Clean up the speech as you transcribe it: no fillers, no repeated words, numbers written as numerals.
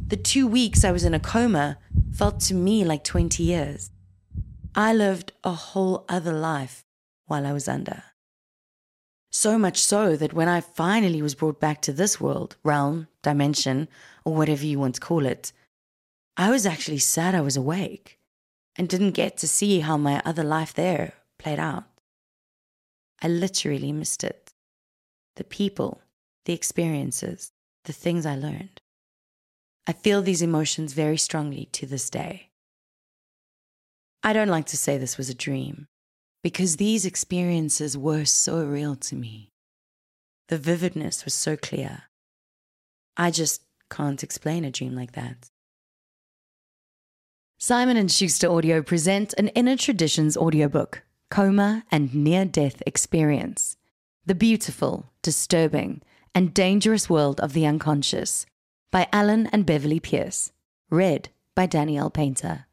The 2 weeks I was in a coma felt to me like 20 years. I lived a whole other life while I was under. So much so that when I finally was brought back to this world, realm, dimension, or whatever you want to call it, I was actually sad I was awake and didn't get to see how my other life there played out. I literally missed it. The people, the experiences, the things I learned. I feel these emotions very strongly to this day. I don't like to say this was a dream, because these experiences were so real to me. The vividness was so clear. I just can't explain a dream like that. Simon & Schuster Audio present an Inner Traditions audiobook, Coma and Near-Death Experience. The beautiful, disturbing, and dangerous world of the unconscious, by Alan and Beverly Pierce. Read by Danielle Painter.